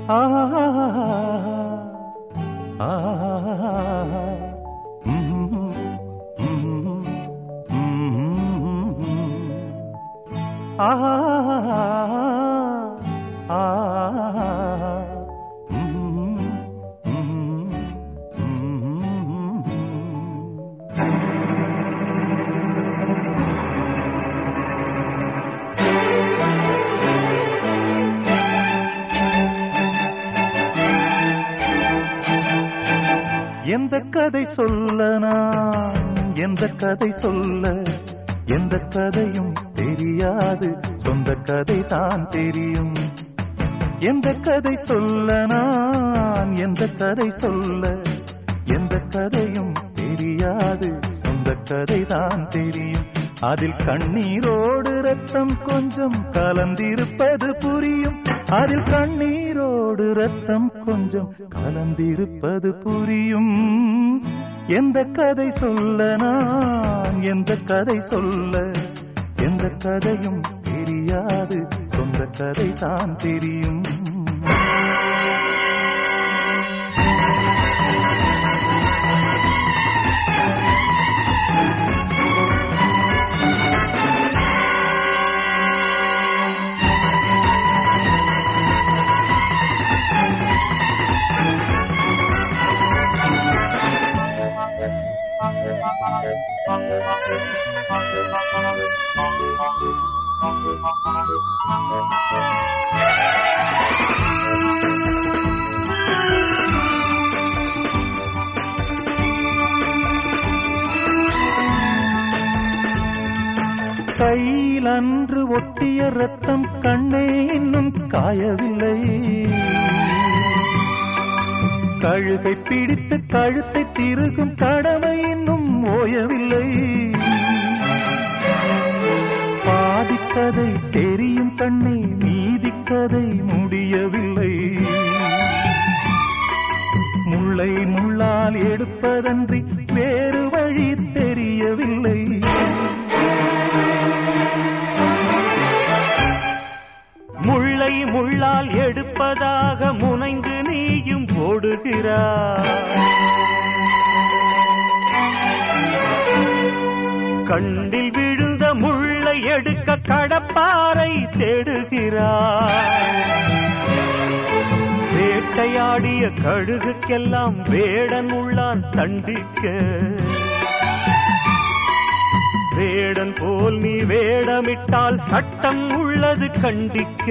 ஆ ஆ எந்த கதை சொல்ல நான் எந்த கதை சொல்ல எந்த கதையும் தெரியாது சொந்த கதை தான் தெரியும் எந்த கதை சொல்ல நான் எந்த கதை சொல்ல எந்த கதையும் தெரியாது சொந்த கதை தான் தெரியும் அதில் கண்ணீரோடு ரத்தம் கொஞ்சம் கலந்திருப்பது புரியும் அதில் கண்ணீரோடு ரத்தம் கொஞ்சம் கலந்திருப்பது புரியும் எந்த கதை சொல்ல நான் எந்த கதை சொல்ல எந்த கதையும் தெரியாது சொந்த கதை தான் தெரியும் கையில் அன்று ஒட்டிய ரத்தம் கண்ணே இன்னும் காயவில்லை கழுகை பிடித்து கழுத்தை திருகும் கடமை இன்னும் ஓயவில்லை பாதிக்கதை தெரியும் கண்ணே மீதிக்கதை முடியவில்லை முள்ளை முள்ளால் எடுப்பதன்றி வேறு வழி தெரியவில்லை முள்ளை முள்ளால் எடுப்பதாக முனைந்து நீயும் ஓடுகிறாய் கண்ணில் விழுந்த முள்ளை எடுக்க கடப்பாரை தேடுகிறாய் வேட்டையாடிய கழுகுக்கெல்லாம் வேடன் உள்ளான் தண்டிக்க வேடன் போல் நீ வேடமிட்டால் சட்டம் உள்ளது கண்டிக்க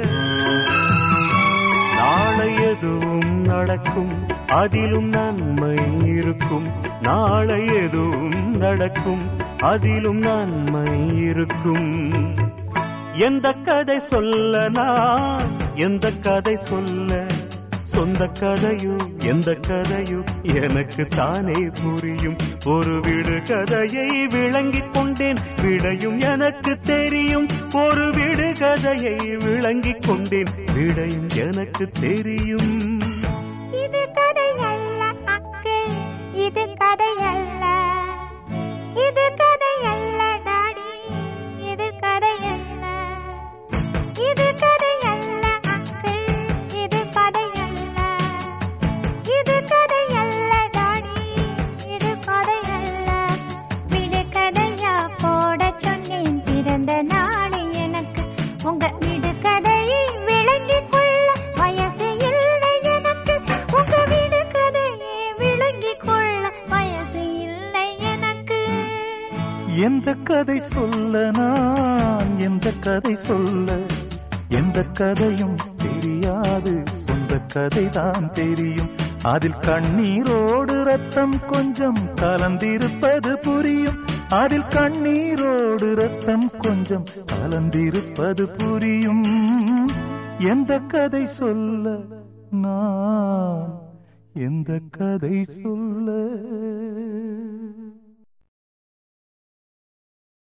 நாளை எதுவும் நடக்கும் அதிலும் நன்மை இருக்கும் நாளை எதுவும் நடக்கும் அதிலும் நன்மை இருக்கும் எந்த கதை சொல்ல நான் எந்த கதை சொல்ல சொந்த கதையோ எந்த கதையோ எனக்கு தானே புரியும் ஒரு விடு கதையை விளங்கிக் கொண்டேன் விடையும் எனக்கு தெரியும் ஒரு விடு கதையை விளங்கிக் கொண்டேன் விடையும் எனக்கு தெரியும் இது கதை அல்ல அங்கிள் இது கதை அல்ல இது கதை அல்ல டாடி இது கதை அல்ல இது கதை அல்ல அங்கிள் இது கதை அல்ல இது கதை அல்ல டாடி இது கதை அல்ல விடு கதையா போட சொன்னேன் பிறந்த நாடு எனக்கு உங்க விடு கதையை விளங்கிக் கொள்ள வயசு இல்லை எனக்கு உங்க விடு கதையை விளங்கிக் கொள்ள வயசு இல்லை எனக்கு எந்த கதை சொல்ல நான் எந்த கதை சொல்ல எந்த கதையும் தெரியாது சொந்த கதை தான் தெரியும் அதில் கண்ணீரோடு ரத்தம் கொஞ்சம் கலந்திருப்பது புரியும் அதில் கண்ணீரோடு ரத்தம் கொஞ்சம் கலந்திருப்பது புரியும் எந்த கதை சொல்ல நான் எந்த கதை சொல்ல